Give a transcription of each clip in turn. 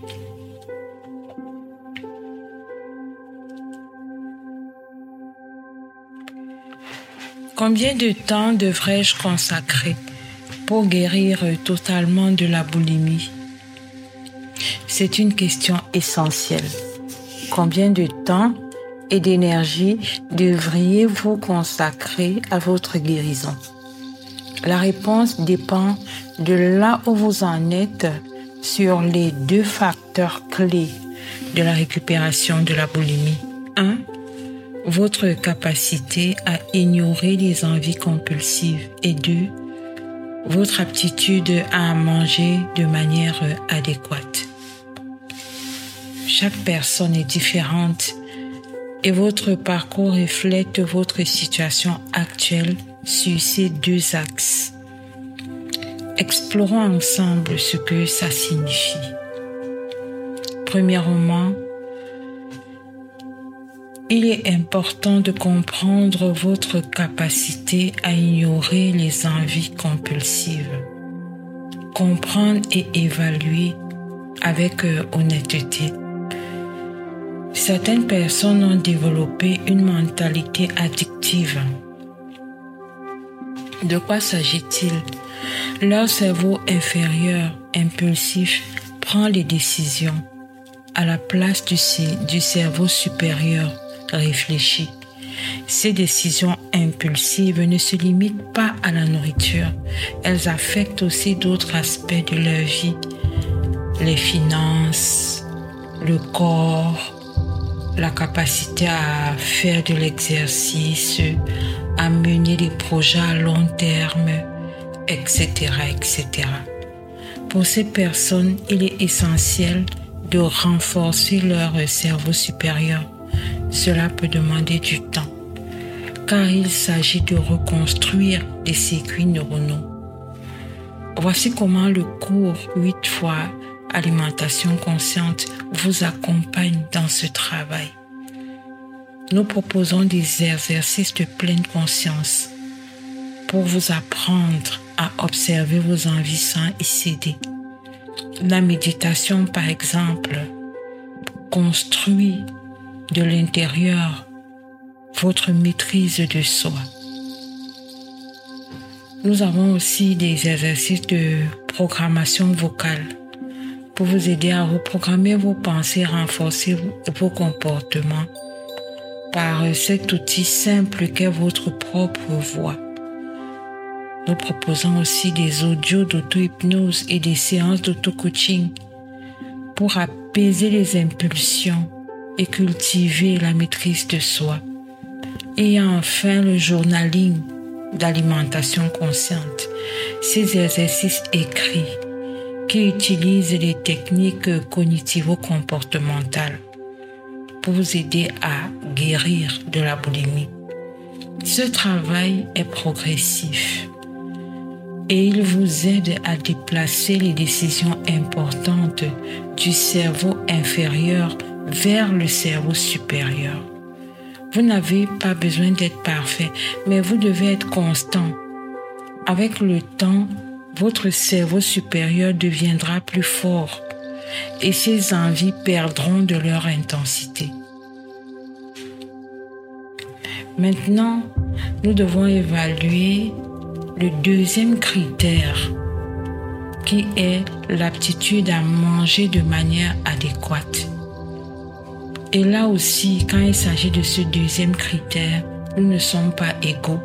Combien de temps devrais-je consacrer pour guérir totalement de la boulimie? C'est une question essentielle. Combien de temps et d'énergie devriez-vous consacrer à votre guérison? La réponse dépend de là où vous en êtes sur les 2 facteurs clés de la récupération de la boulimie. 1. Votre capacité à ignorer les envies compulsives. Et 2. Votre aptitude à manger de manière adéquate. Chaque personne est différente et votre parcours reflète votre situation actuelle sur ces 2 axes. Explorons ensemble ce que ça signifie. Premièrement, il est important de comprendre votre capacité à ignorer les envies compulsives. Comprendre et évaluer avec honnêteté. Certaines personnes ont développé une mentalité addictive. De quoi s'agit-il? Leur cerveau inférieur, impulsif, prend les décisions à la place du cerveau supérieur, réfléchi. Ces décisions impulsives ne se limitent pas à la nourriture. Elles affectent aussi d'autres aspects de leur vie. Les finances, le corps, la capacité à faire de l'exercice, à mener des projets à long terme, etc., etc. Pour ces personnes, il est essentiel de renforcer leur cerveau supérieur. Cela peut demander du temps, car il s'agit de reconstruire des circuits neuronaux. Voici comment le cours 8 fois alimentation consciente vous accompagne dans ce travail. Nous proposons des exercices de pleine conscience pour vous apprendre à observer vos envies sans y céder. La méditation, par exemple, construit de l'intérieur votre maîtrise de soi. Nous avons aussi des exercices de programmation vocale pour vous aider à reprogrammer vos pensées, renforcer vos comportements par cet outil simple qu'est votre propre voix. Nous proposons aussi des audios d'auto-hypnose et des séances d'auto-coaching pour apaiser les impulsions et cultiver la maîtrise de soi. Et enfin, le journaling d'alimentation consciente. Ces exercices écrits qui utilisent les techniques cognitivo-comportementales pour vous aider à guérir de la boulimie. Ce travail est progressif et il vous aide à déplacer les décisions importantes du cerveau inférieur vers le cerveau supérieur. Vous n'avez pas besoin d'être parfait, mais vous devez être constant. Avec le temps, votre cerveau supérieur deviendra plus fort et ses envies perdront de leur intensité. Maintenant, nous devons évaluer le deuxième critère qui est l'aptitude à manger de manière adéquate. Et là aussi, quand il s'agit de ce deuxième critère, nous ne sommes pas égaux.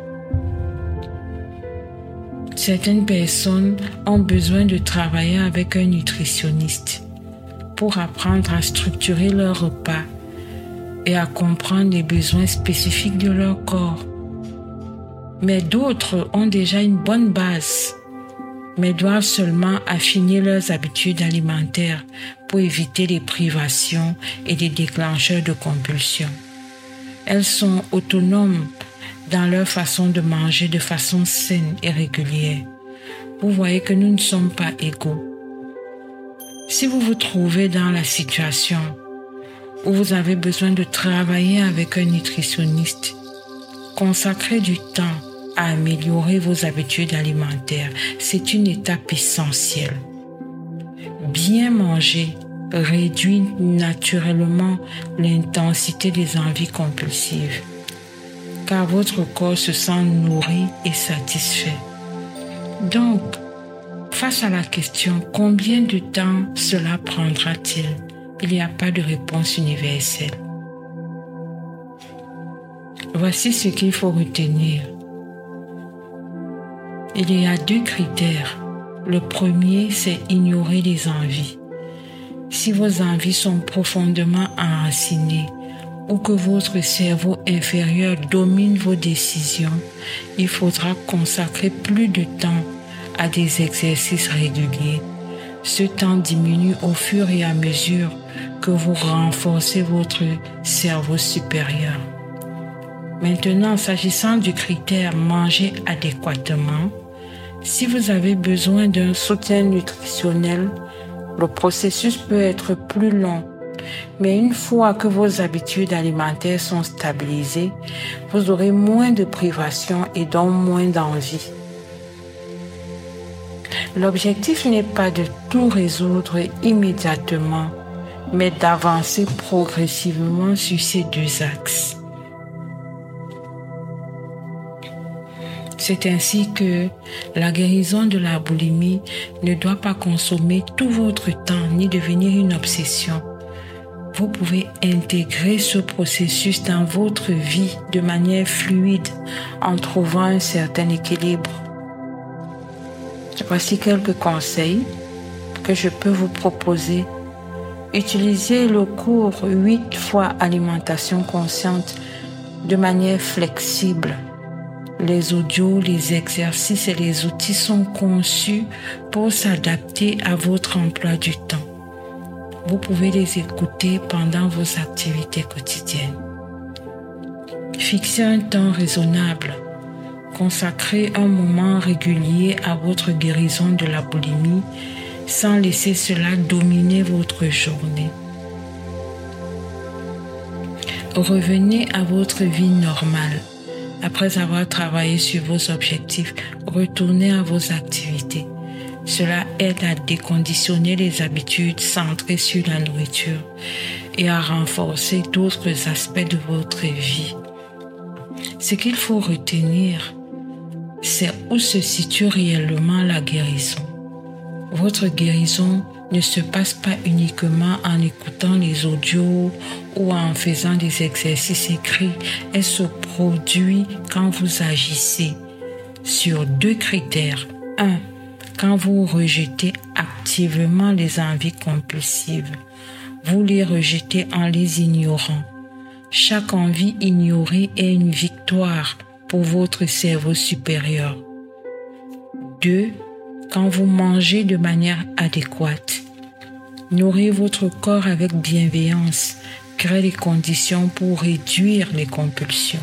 Certaines personnes ont besoin de travailler avec un nutritionniste pour apprendre à structurer leur repas et à comprendre les besoins spécifiques de leur corps. Mais d'autres ont déjà une bonne base, mais doivent seulement affiner leurs habitudes alimentaires pour éviter les privations et les déclencheurs de compulsion. Elles sont autonomes dans leur façon de manger de façon saine et régulière. Vous voyez que nous ne sommes pas égaux. Si vous vous trouvez dans la situation où vous avez besoin de travailler avec un nutritionniste, consacrez du temps à améliorer vos habitudes alimentaires. C'est une étape essentielle. Bien manger réduit naturellement l'intensité des envies compulsives, car votre corps se sent nourri et satisfait. Donc, face à la question « Combien de temps cela prendra-t-il ?» il n'y a pas de réponse universelle. Voici ce qu'il faut retenir. Il y a 2 critères. Le premier, c'est ignorer les envies. Si vos envies sont profondément enracinées ou que votre cerveau inférieur domine vos décisions, il faudra consacrer plus de temps à des exercices réguliers. Ce temps diminue au fur et à mesure que vous renforcez votre cerveau supérieur. Maintenant, s'agissant du critère manger adéquatement, si vous avez besoin d'un soutien nutritionnel, le processus peut être plus long. Mais une fois que vos habitudes alimentaires sont stabilisées, vous aurez moins de privations et donc moins d'envie. L'objectif n'est pas de tout résoudre immédiatement, mais d'avancer progressivement sur ces 2 axes. C'est ainsi que la guérison de la boulimie ne doit pas consommer tout votre temps ni devenir une obsession. Vous pouvez intégrer ce processus dans votre vie de manière fluide en trouvant un certain équilibre. Voici quelques conseils que je peux vous proposer. Utilisez le cours 8 fois alimentation consciente de manière flexible. Les audios, les exercices et les outils sont conçus pour s'adapter à votre emploi du temps. Vous pouvez les écouter pendant vos activités quotidiennes. Fixez un temps raisonnable. Consacrez un moment régulier à votre guérison de la boulimie sans laisser cela dominer votre journée. Revenez à votre vie normale. Après avoir travaillé sur vos objectifs, retournez à vos activités. Cela aide à déconditionner les habitudes centrées sur la nourriture et à renforcer d'autres aspects de votre vie. Ce qu'il faut retenir, c'est où se situe réellement la guérison. Votre guérison ne se passe pas uniquement en écoutant les audios ou en faisant des exercices écrits. Elle se produit quand vous agissez sur 2 critères. 1. Quand vous rejetez activement les envies compulsives. Vous les rejetez en les ignorant. Chaque envie ignorée est une victoire pour votre cerveau supérieur. 2. Quand vous mangez de manière adéquate. Nourrir votre corps avec bienveillance crée les conditions pour réduire les compulsions.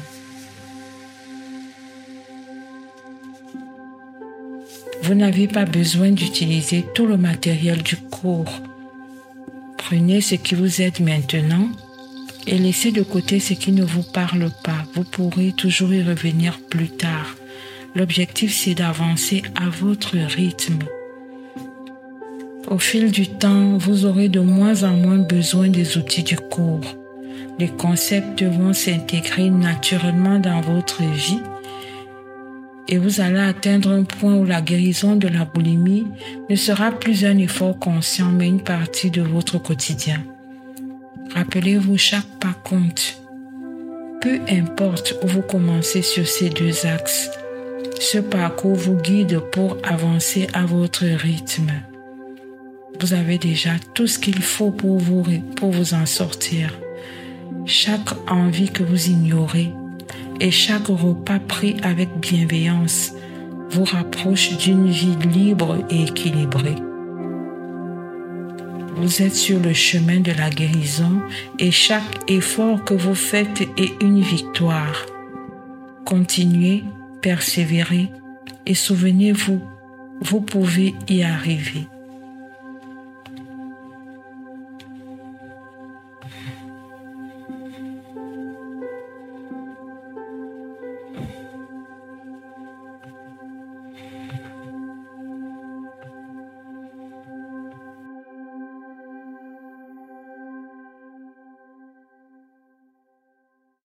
Vous n'avez pas besoin d'utiliser tout le matériel du cours. Prenez ce qui vous aide maintenant et laissez de côté ce qui ne vous parle pas. Vous pourrez toujours y revenir plus tard. L'objectif, c'est d'avancer à votre rythme. Au fil du temps, vous aurez de moins en moins besoin des outils du cours. Les concepts vont s'intégrer naturellement dans votre vie et vous allez atteindre un point où la guérison de la boulimie ne sera plus un effort conscient, mais une partie de votre quotidien. Rappelez-vous, chaque pas compte. Peu importe où vous commencez sur ces 2 axes, ce parcours vous guide pour avancer à votre rythme. Vous avez déjà tout ce qu'il faut pour vous en sortir. Chaque envie que vous ignorez et chaque repas pris avec bienveillance vous rapproche d'une vie libre et équilibrée. Vous êtes sur le chemin de la guérison et chaque effort que vous faites est une victoire. Continuez, persévérez et souvenez-vous, vous pouvez y arriver.